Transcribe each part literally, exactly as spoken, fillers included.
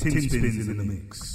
Tin Spins in the mix.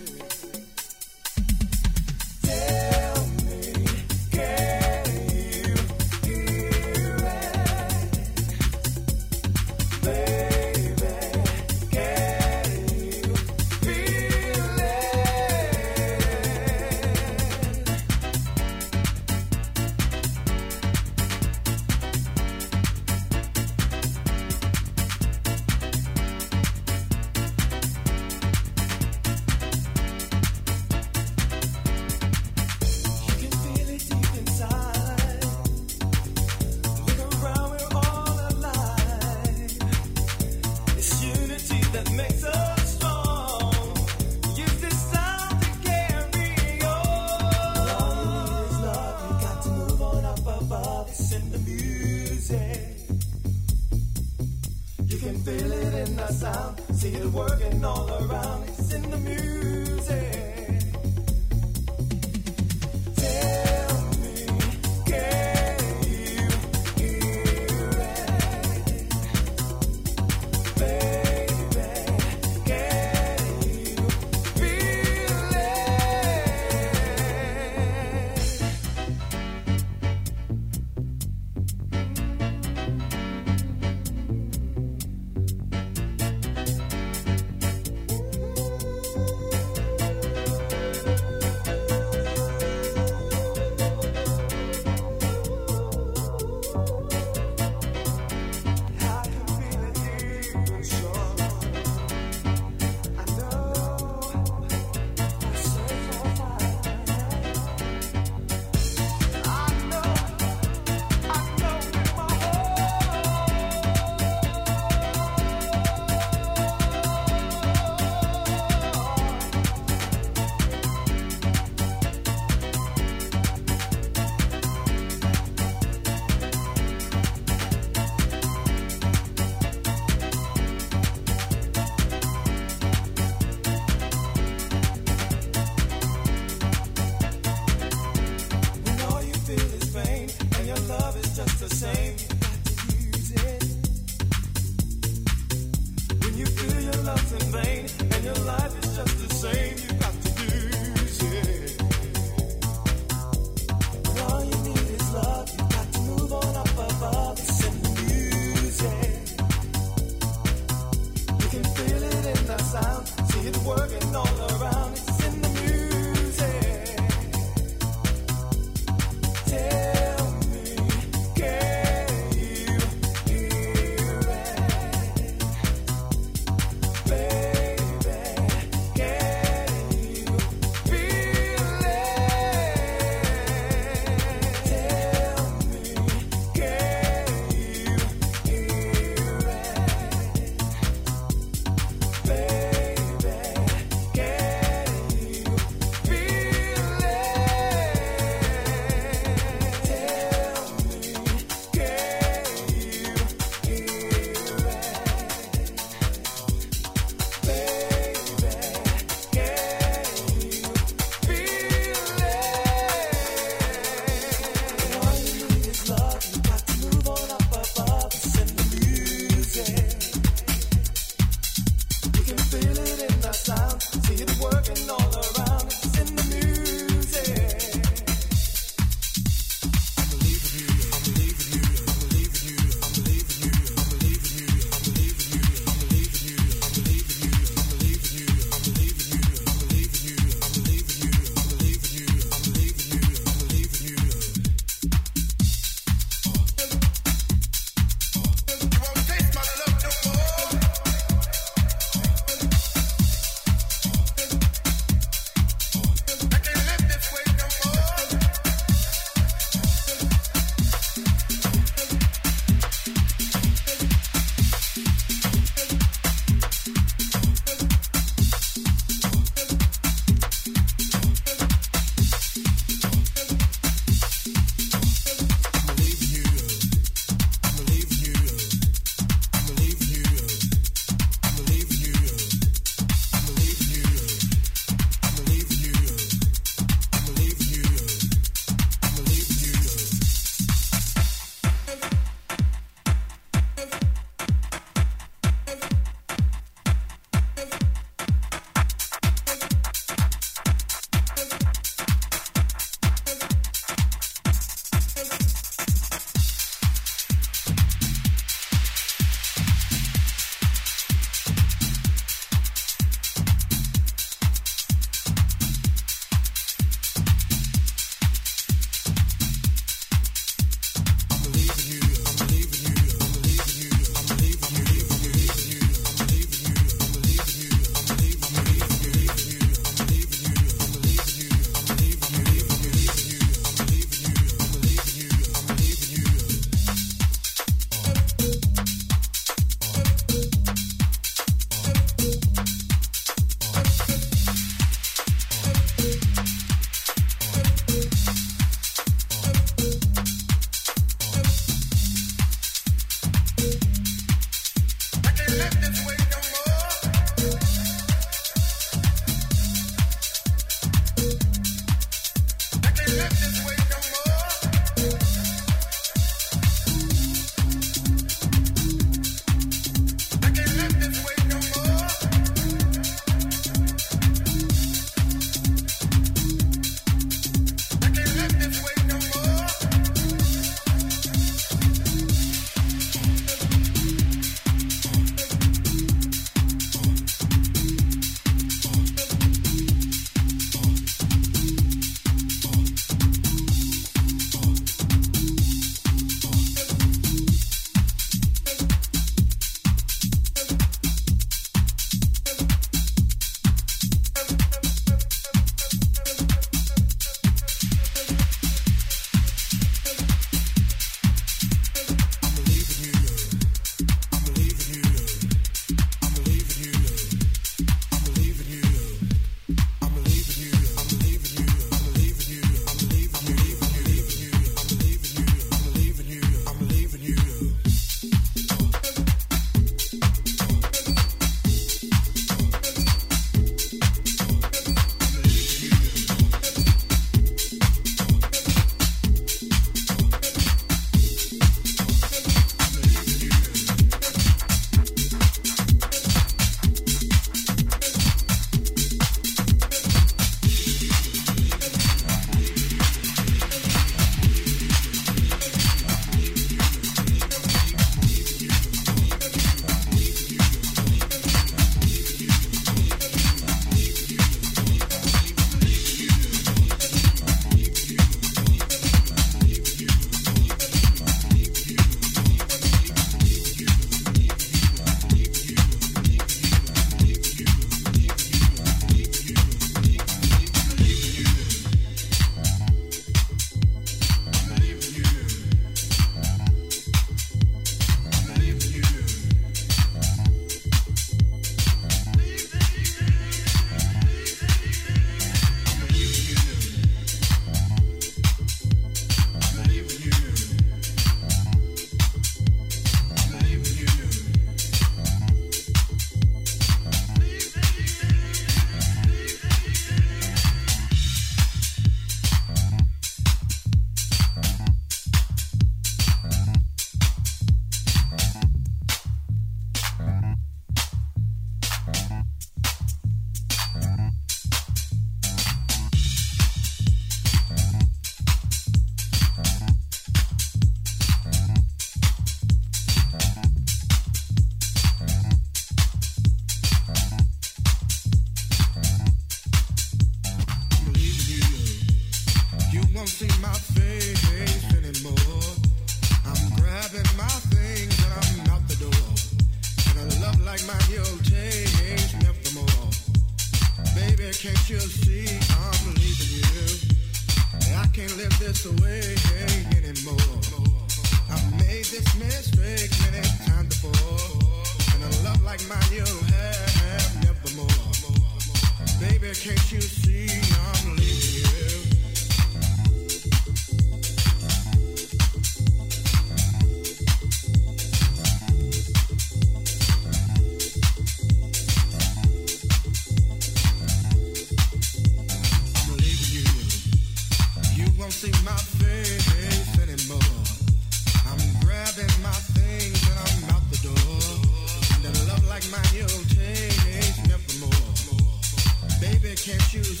Can't you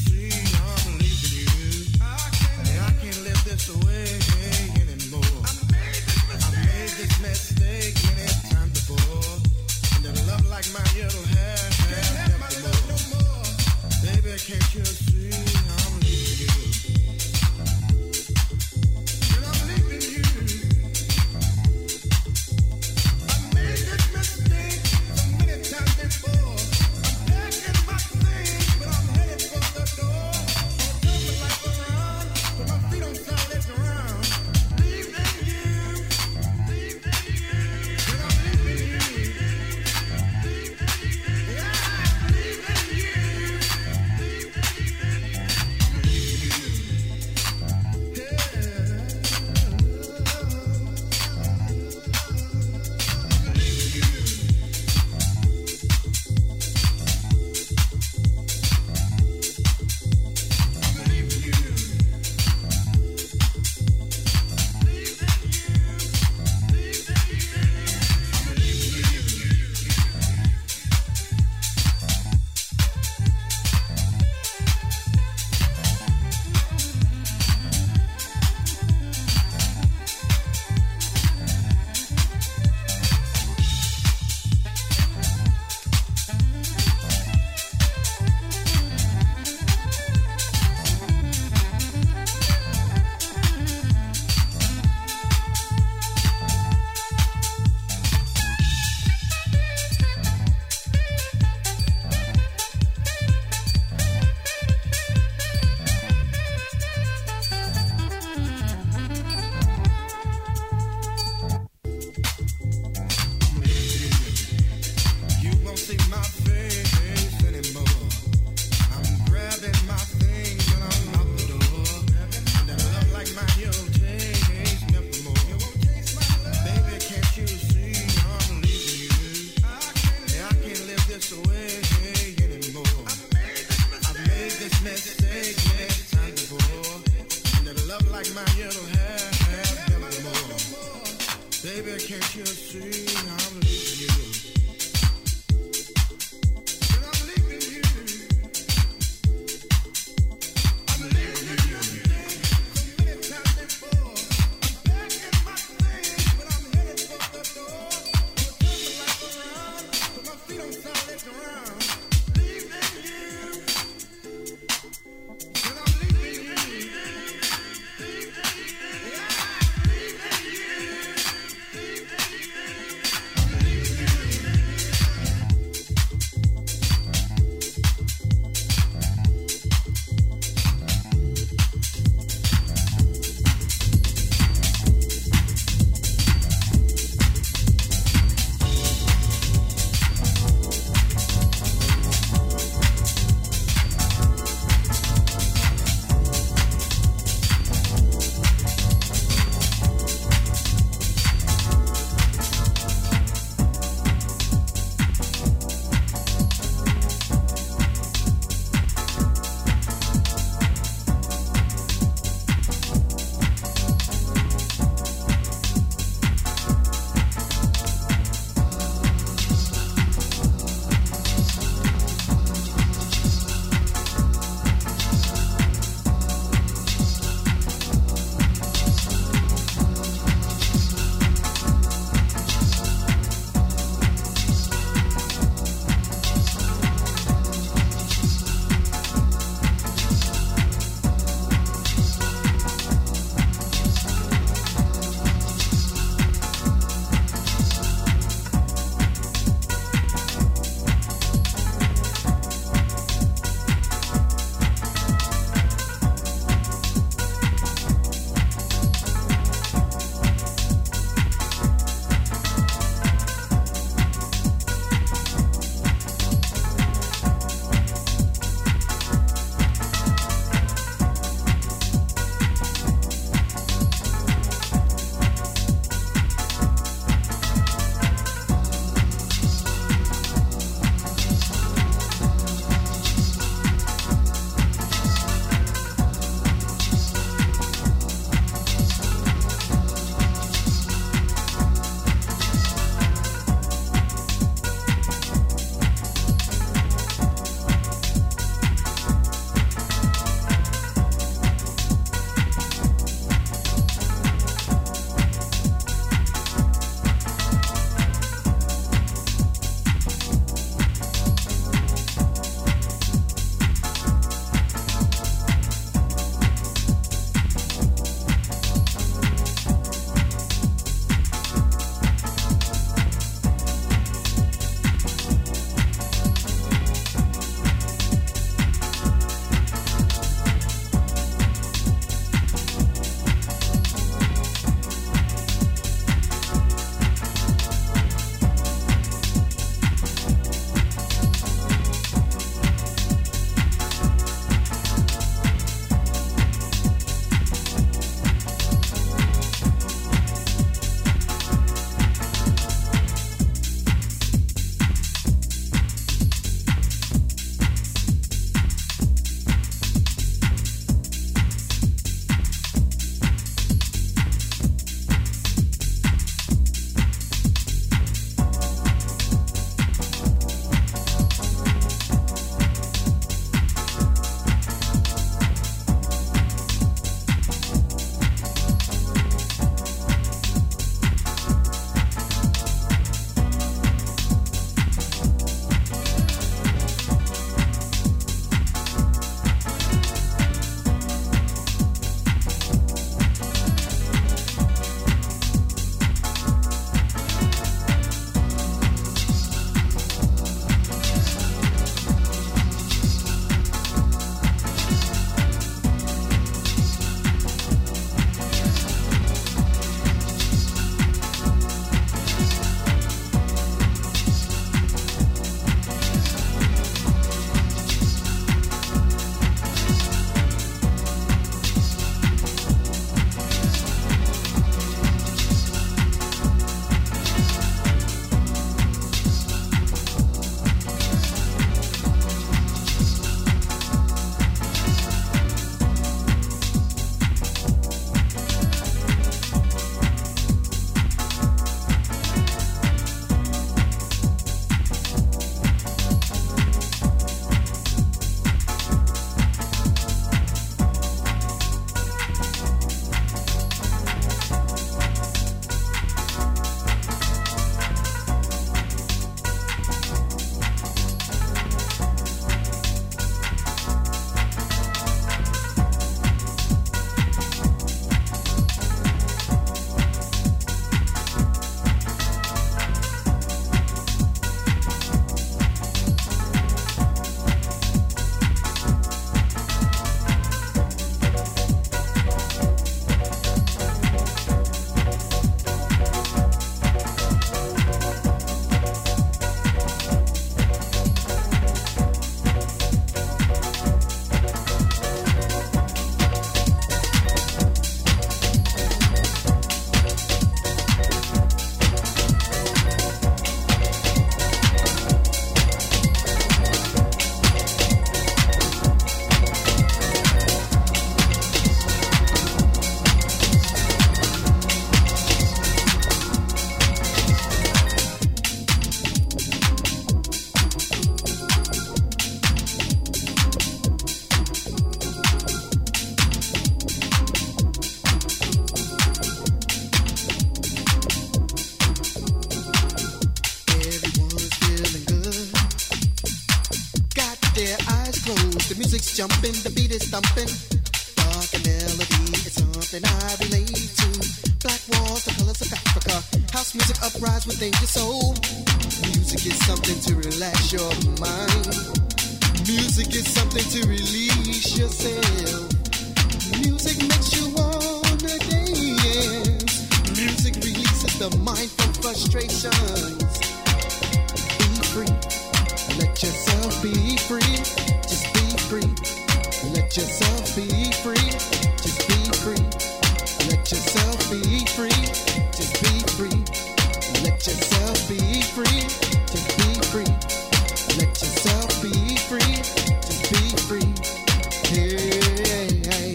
close, the music's jumping, the beat is thumping. Dark and melody, it's something I relate to. Black walls, the colors of Africa. House music uprise within your soul. Music is something to relax your mind. Music is something to release yourself. Music makes you wanna dance. Music releases the mind from frustrations. Be free. Let yourself be free. Just be free. Let yourself be free. Just be free. Let yourself be free. Just be free. Let yourself be free. Just be free. Let yourself be free. Just be free. Hey, hey.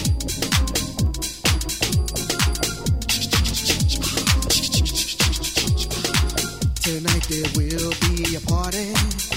Tonight there will be a party,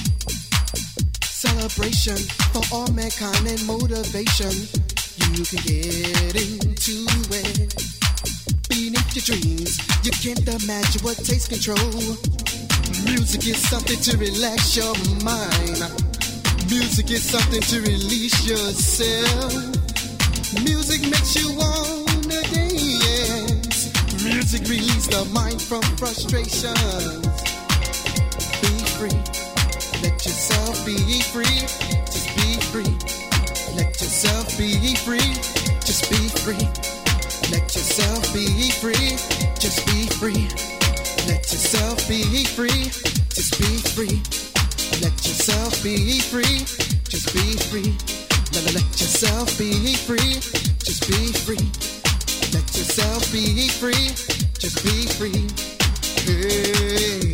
celebration for all mankind and motivation. You can get into it. Beneath your dreams, you can't imagine what takes control. Music is something to relax your mind. Music is something to release yourself. Music makes you wanna dance. Music releases the mind from frustrations. Be free. Let yourself be free. Just be free. Let yourself be free. Just be free. Let yourself be free. Just be free. Let yourself be free. Just be free. Let yourself be free. Just be free. Let, let yourself be free. Just be free. Let yourself be free. Just be free. Hey.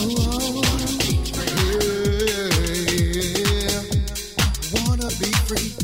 Free.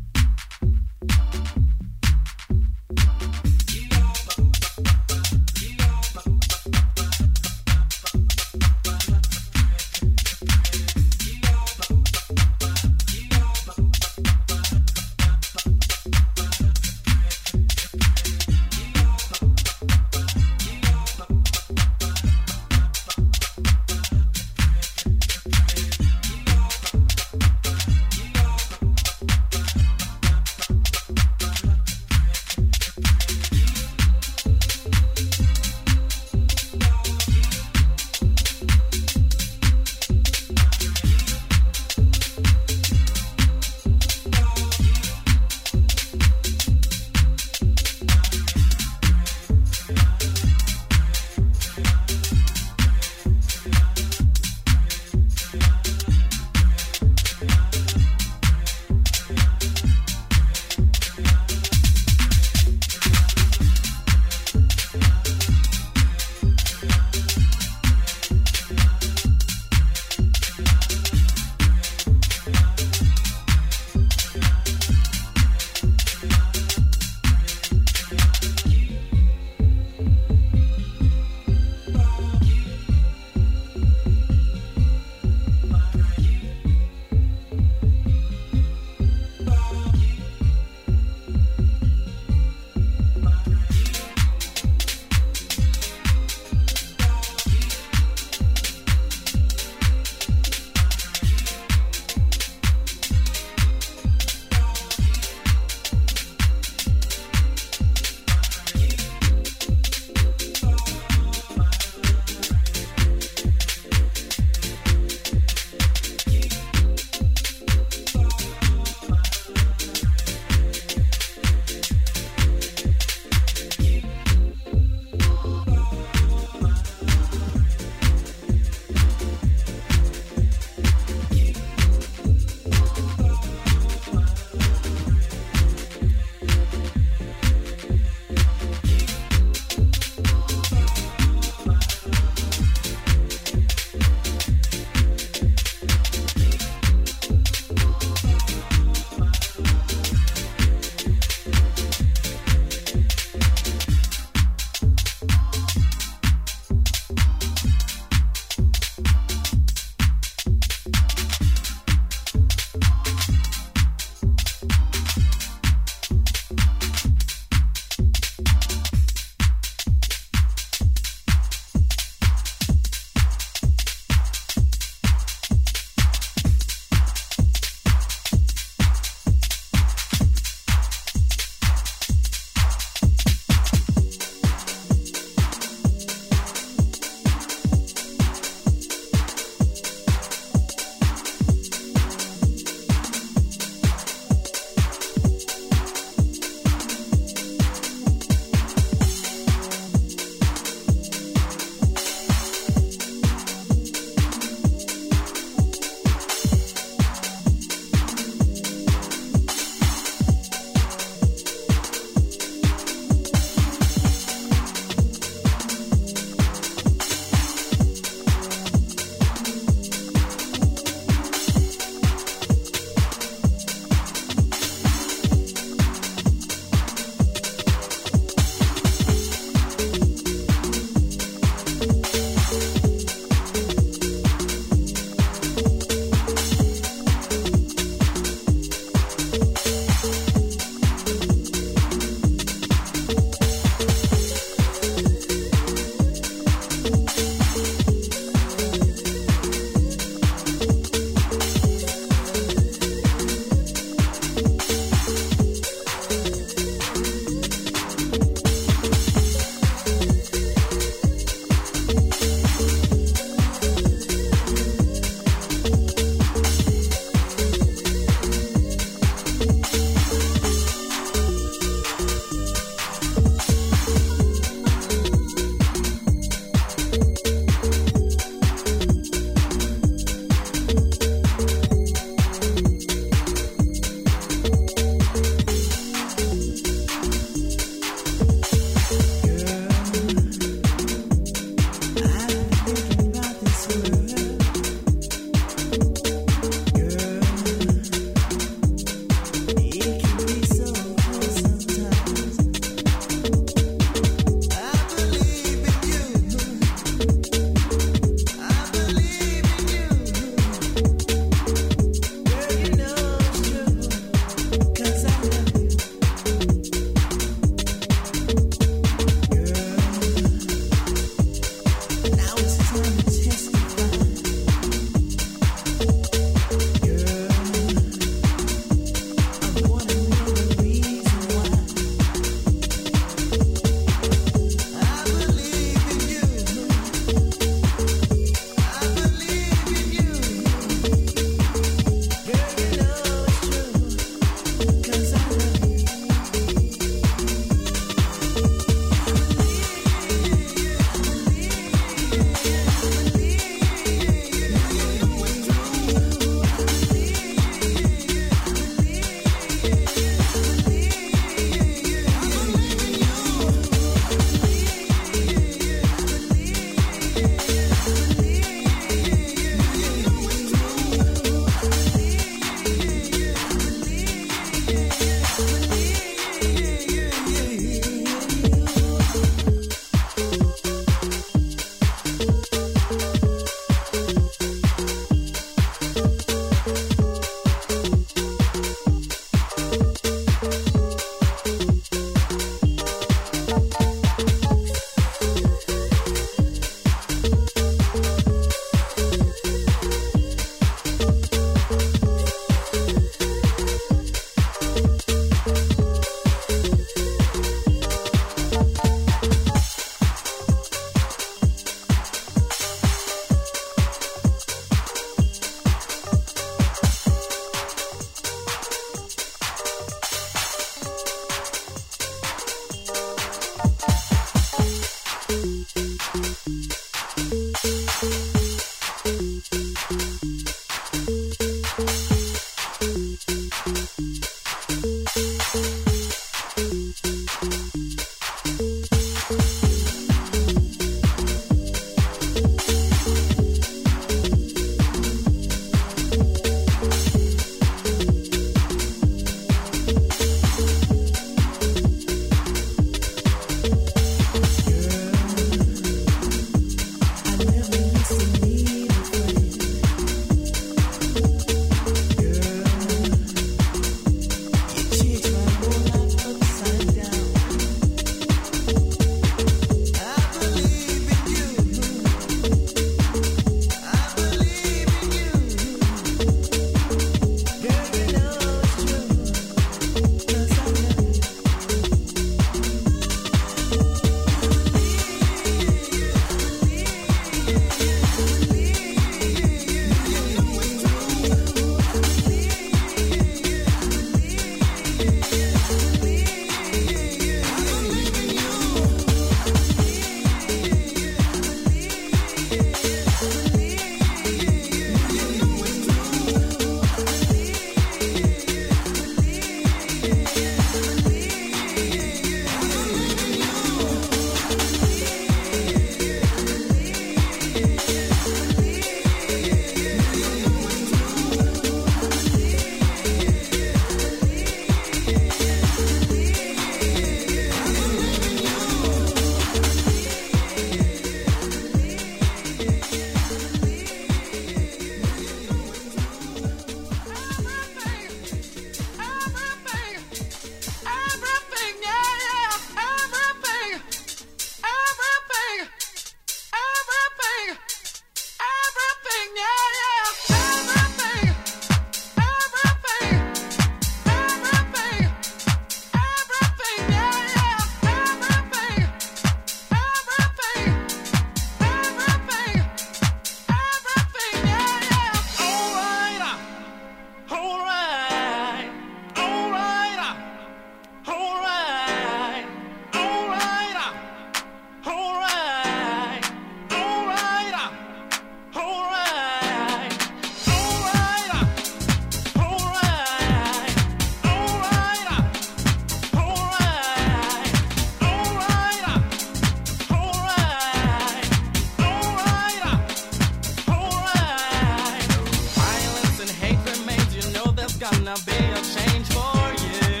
gonna be a change for you.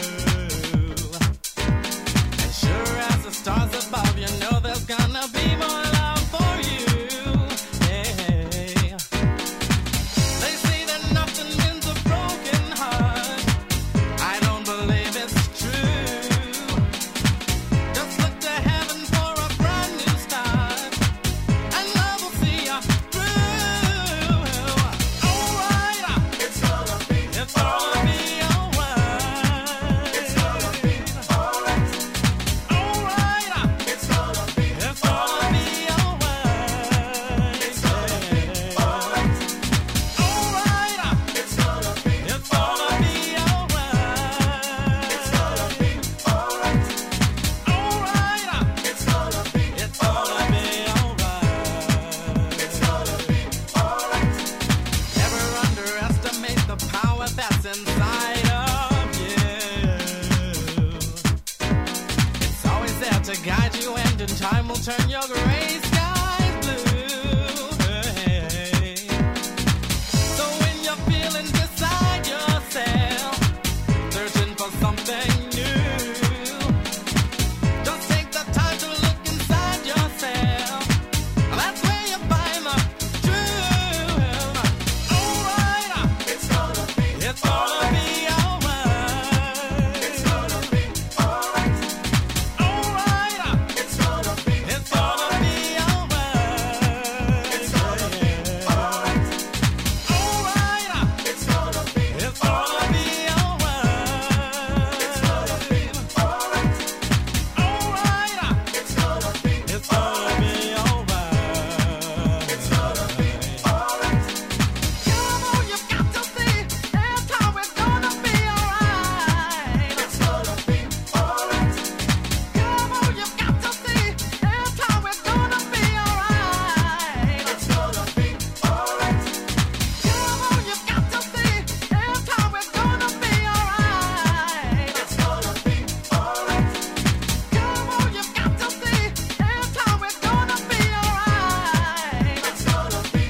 And sure as the stars above, you know there's gonna be more love for you. Hey. They say that nothing wins a broken heart. I don't believe it's true. Just look to heaven for a brand new start, and love will see you through. Alright, it's gonna be, it's gonna be alright. It's gonna be alright. Alright, it's gonna be, it's gonna be alright. It's gonna be alright. Alright, it's gonna be, it's gonna be alright. It's gonna be alright. Alright, it's gonna be, it's gonna be alright. It's gonna be alright. Never underestimate the power that's inside of you. It's always there to guide you, and in time will turn your gray skies blue. Hey. So when you're feeling beside yourself, searching for something new, just take the time to look inside yourself. That's where you find the truth. Alright, it's gonna be, it's gonna be alright. It's gonna be alright. Alright, it's gonna be, it's gonna be alright. It's gonna be alright. Alright, it's gonna be, it's gonna be alright. It's gonna be alright. Alright, it's gonna be, it's gonna be alright. It's gonna be alright. Come on, you've got to see, that's how it's gonna be alright. It's gonna be alright. Come on, you've got to see, that's how it's gonna be alright. It's gonna be alright. Come on, you've got to see, that's how it's gonna be alright. It's gonna be alright. Come on, you've got to see, that's how it's gonna be alright. It's gonna be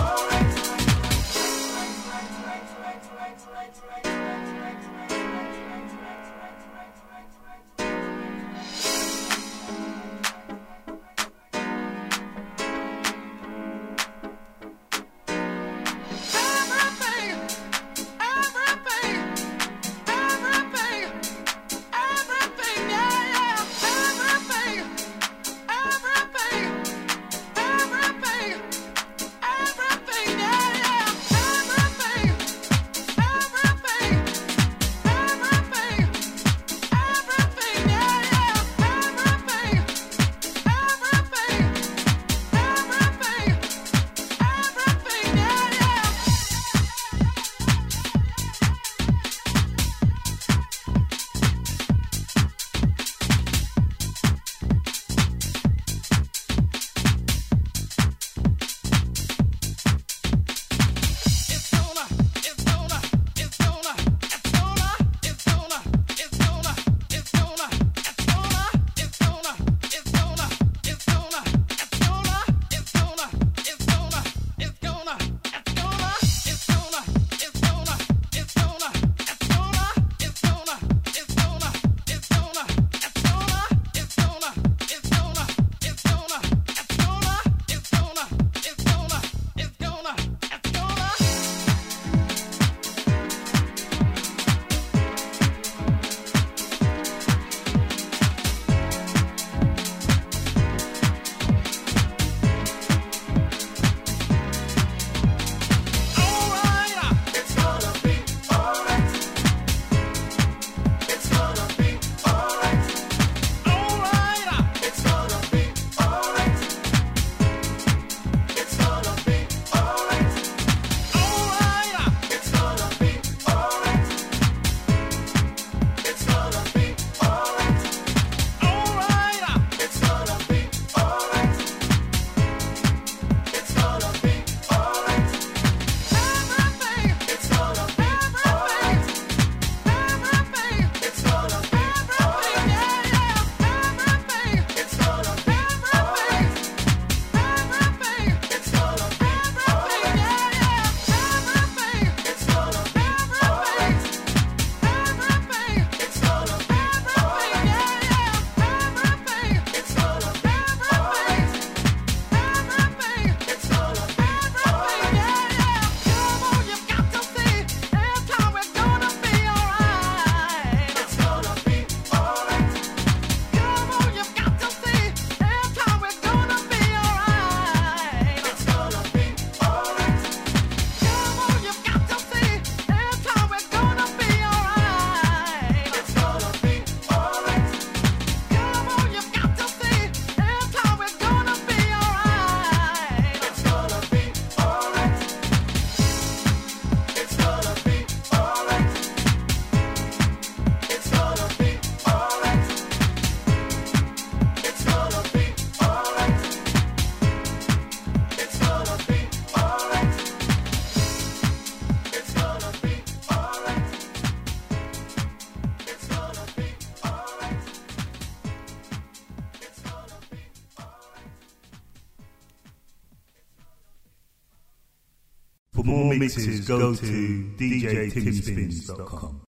everything, everything, everything, everything, yeah, yeah, everything, everything, everything, everything, yeah, yeah, everything, everything, everything, everything, everything, For more mixes, go to d j tim spins dot com.